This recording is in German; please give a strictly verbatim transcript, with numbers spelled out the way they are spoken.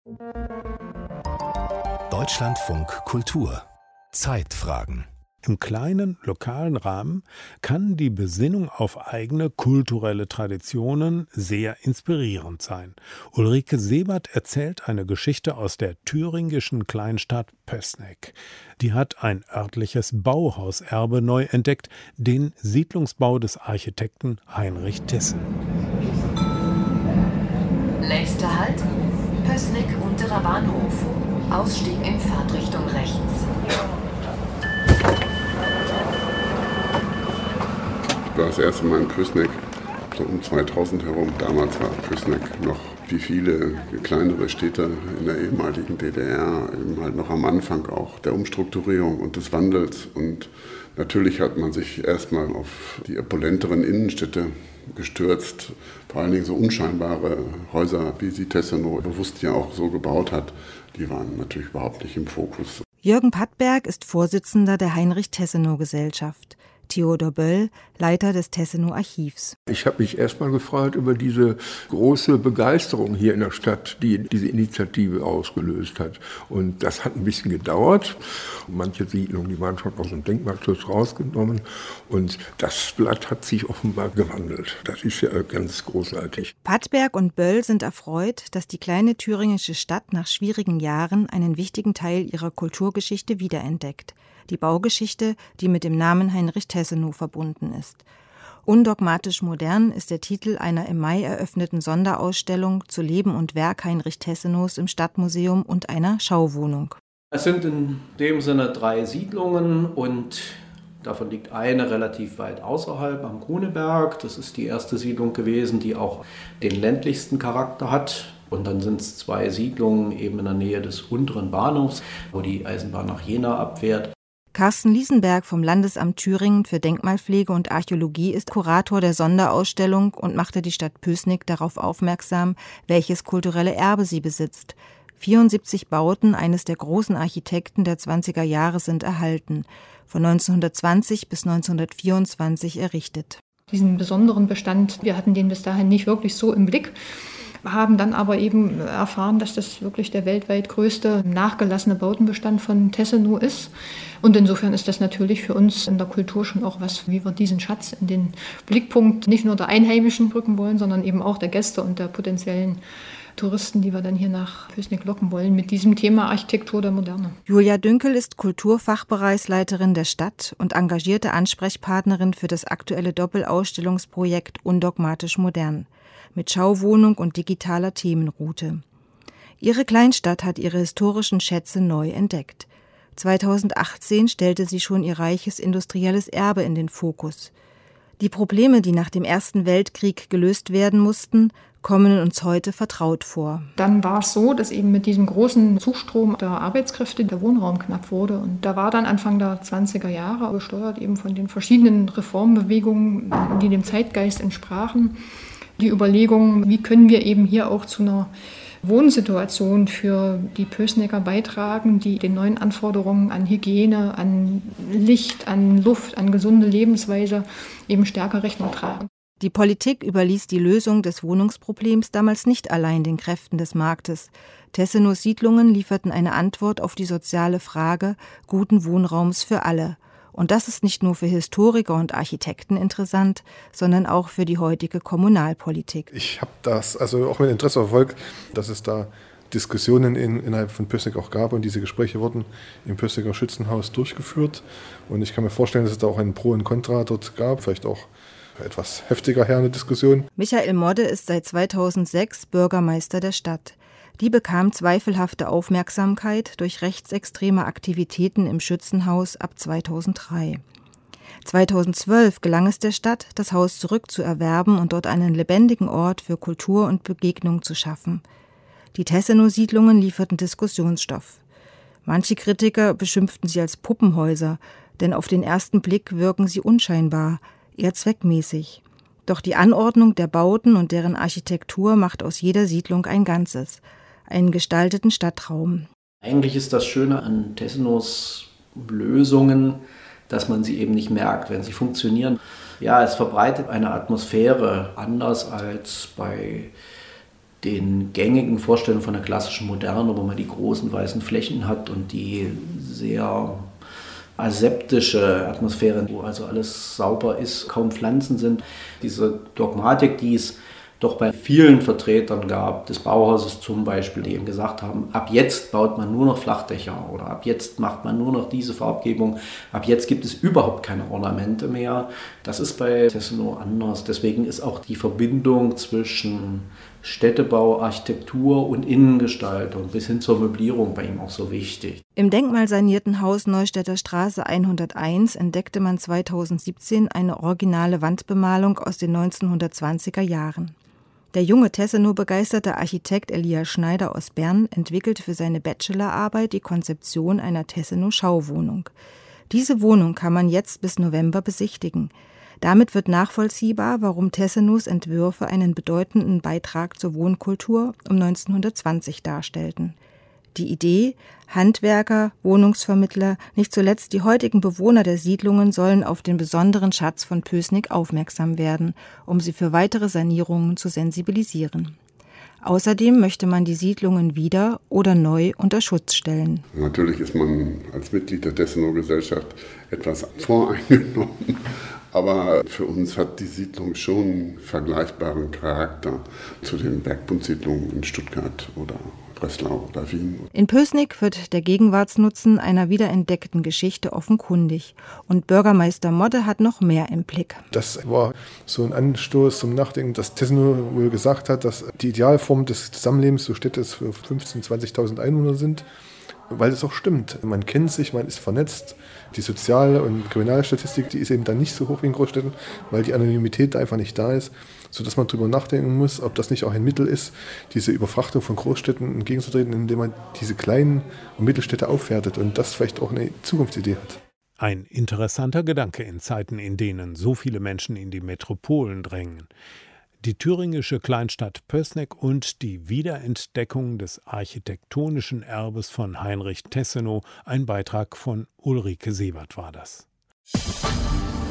Deutschlandfunk Kultur Zeitfragen. Im kleinen, lokalen Rahmen kann die Besinnung auf eigene kulturelle Traditionen sehr inspirierend sein. Ulrike Sebert erzählt eine Geschichte aus der thüringischen Kleinstadt Pößneck. Die hat ein örtliches Bauhauserbe neu entdeckt, den Siedlungsbau des Architekten Heinrich Tessenow. Nächster Halt, Pößneck unterer Bahnhof. Ausstieg in Fahrtrichtung rechts. Ich war das erste Mal in Pößneck, so um zweitausend herum. Damals war Pößneck noch wie viele kleinere Städte in der ehemaligen D D R, eben halt noch am Anfang auch der Umstrukturierung und des Wandels. Und natürlich hat man sich erstmal auf die opulenteren Innenstädte gestürzt, vor allen Dingen so unscheinbare Häuser, wie sie Tessenow bewusst ja auch so gebaut hat, die waren natürlich überhaupt nicht im Fokus. Jürgen Pattberg ist Vorsitzender der Heinrich-Tessenow-Gesellschaft. Theodor Böll, Leiter des Tessenow-Archivs. Ich habe mich erstmal gefreut über diese große Begeisterung hier in der Stadt, die diese Initiative ausgelöst hat. Und das hat ein bisschen gedauert. Manche Siedlungen, die waren schon aus dem Denkmalschutz rausgenommen. Und das Blatt hat sich offenbar gewandelt. Das ist ja ganz großartig. Pattberg und Böll sind erfreut, dass die kleine thüringische Stadt nach schwierigen Jahren einen wichtigen Teil ihrer Kulturgeschichte wiederentdeckt. Die Baugeschichte, die mit dem Namen Heinrich Tessenow verbunden ist. Undogmatisch modern ist der Titel einer im Mai eröffneten Sonderausstellung zu Leben und Werk Heinrich Tessenows im Stadtmuseum und einer Schauwohnung. Es sind in dem Sinne drei Siedlungen und davon liegt eine relativ weit außerhalb am Gruneberg. Das ist die erste Siedlung gewesen, die auch den ländlichsten Charakter hat. Und dann sind es zwei Siedlungen eben in der Nähe des unteren Bahnhofs, wo die Eisenbahn nach Jena abfährt. Carsten Liesenberg vom Landesamt Thüringen für Denkmalpflege und Archäologie ist Kurator der Sonderausstellung und machte die Stadt Pößneck darauf aufmerksam, welches kulturelle Erbe sie besitzt. vierundsiebzig Bauten eines der großen Architekten der zwanziger Jahre sind erhalten, von neunzehnhundertzwanzig bis neunzehnhundertvierundzwanzig errichtet. Diesen besonderen Bestand, wir hatten den bis dahin nicht wirklich so im Blick, haben dann aber eben erfahren, dass das wirklich der weltweit größte nachgelassene Bautenbestand von Tessenow ist. Und insofern ist das natürlich für uns in der Kultur schon auch was, wie wir diesen Schatz in den Blickpunkt nicht nur der Einheimischen rücken wollen, sondern eben auch der Gäste und der potenziellen Touristen, die wir dann hier nach Pößneck locken wollen, mit diesem Thema Architektur der Moderne. Julia Dünkel ist Kulturfachbereichsleiterin der Stadt und engagierte Ansprechpartnerin für das aktuelle Doppelausstellungsprojekt Undogmatisch modern mit Schauwohnung und digitaler Themenroute. Ihre Kleinstadt hat ihre historischen Schätze neu entdeckt. zweitausendachtzehn stellte sie schon ihr reiches industrielles Erbe in den Fokus. Die Probleme, die nach dem Ersten Weltkrieg gelöst werden mussten, kommen uns heute vertraut vor. Dann war es so, dass eben mit diesem großen Zustrom der Arbeitskräfte der Wohnraum knapp wurde. Und da war dann Anfang der zwanziger Jahre, gesteuert eben von den verschiedenen Reformbewegungen, die dem Zeitgeist entsprachen, die Überlegung, wie können wir eben hier auch zu einer Wohnsituation für die Pößnecker beitragen, die den neuen Anforderungen an Hygiene, an Licht, an Luft, an gesunde Lebensweise eben stärker Rechnung tragen. Die Politik überließ die Lösung des Wohnungsproblems damals nicht allein den Kräften des Marktes. Tessenows Siedlungen lieferten eine Antwort auf die soziale Frage guten Wohnraums für alle. Und das ist nicht nur für Historiker und Architekten interessant, sondern auch für die heutige Kommunalpolitik. Ich habe das also auch mit Interesse verfolgt, dass es da Diskussionen in, innerhalb von Pößneck auch gab und diese Gespräche wurden im Pößnecker Schützenhaus durchgeführt. Und ich kann mir vorstellen, dass es da auch ein Pro und Contra dort gab, vielleicht auch etwas heftiger her eine Diskussion. Michael Modde ist seit zweitausendsechs Bürgermeister der Stadt. Die bekam zweifelhafte Aufmerksamkeit durch rechtsextreme Aktivitäten im Schützenhaus ab zweitausenddrei. zweitausendzwölf gelang es der Stadt, das Haus zurückzuerwerben und dort einen lebendigen Ort für Kultur und Begegnung zu schaffen. Die Tessenow-Siedlungen lieferten Diskussionsstoff. Manche Kritiker beschimpften sie als Puppenhäuser, denn auf den ersten Blick wirken sie unscheinbar, eher zweckmäßig. Doch die Anordnung der Bauten und deren Architektur macht aus jeder Siedlung ein Ganzes, einen gestalteten Stadtraum. Eigentlich ist das Schöne an Tessenows Lösungen, dass man sie eben nicht merkt, wenn sie funktionieren. Ja, es verbreitet eine Atmosphäre, anders als bei den gängigen Vorstellungen von der klassischen Moderne, wo man die großen weißen Flächen hat und die sehr aseptische Atmosphäre, wo also alles sauber ist, kaum Pflanzen sind. Diese Dogmatik, die es doch bei vielen Vertretern gab, des Bauhauses zum Beispiel, die eben gesagt haben, ab jetzt baut man nur noch Flachdächer oder ab jetzt macht man nur noch diese Farbgebung, ab jetzt gibt es überhaupt keine Ornamente mehr. Das ist bei Tessenow anders. Deswegen ist auch die Verbindung zwischen Städtebau, Architektur und Innengestaltung bis hin zur Möblierung bei ihm auch so wichtig. Im denkmalsanierten Haus Neustädter Straße hunderteins entdeckte man zweitausendsiebzehn eine originale Wandbemalung aus den neunzehnhundertzwanziger Jahren. Der junge Tessenow-begeisterte Architekt Elia Schneider aus Bern entwickelte für seine Bachelorarbeit die Konzeption einer Tessenow-Schauwohnung. Diese Wohnung kann man jetzt bis November besichtigen. Damit wird nachvollziehbar, warum Tessenows Entwürfe einen bedeutenden Beitrag zur Wohnkultur um neunzehnhundertzwanzig darstellten. Die Idee, Handwerker, Wohnungsvermittler, nicht zuletzt die heutigen Bewohner der Siedlungen sollen auf den besonderen Schatz von Pößneck aufmerksam werden, um sie für weitere Sanierungen zu sensibilisieren. Außerdem möchte man die Siedlungen wieder oder neu unter Schutz stellen. Natürlich ist man als Mitglied der Tessenow-Gesellschaft etwas voreingenommen, aber für uns hat die Siedlung schon vergleichbaren Charakter zu den Bergbundsiedlungen in Stuttgart oder Breslau oder Wien. In Pößneck wird der Gegenwartsnutzen einer wiederentdeckten Geschichte offenkundig. Und Bürgermeister Modde hat noch mehr im Blick. Das war so ein Anstoß zum Nachdenken, dass Tessenow wohl gesagt hat, dass die Idealform des Zusammenlebens so Städte für fünfzehntausend, zwanzigtausend Einwohner sind. Weil es auch stimmt. Man kennt sich, man ist vernetzt. Die Sozial- und Kriminalstatistik, die ist eben dann nicht so hoch wie in Großstädten, weil die Anonymität da einfach nicht da ist, sodass man darüber nachdenken muss, ob das nicht auch ein Mittel ist, diese Überfrachtung von Großstädten entgegenzutreten, indem man diese kleinen und Mittelstädte aufwertet und das vielleicht auch eine Zukunftsidee hat. Ein interessanter Gedanke in Zeiten, in denen so viele Menschen in die Metropolen drängen. Die thüringische Kleinstadt Pößneck und die Wiederentdeckung des architektonischen Erbes von Heinrich Tessenow, ein Beitrag von Ulrike Sebert war das.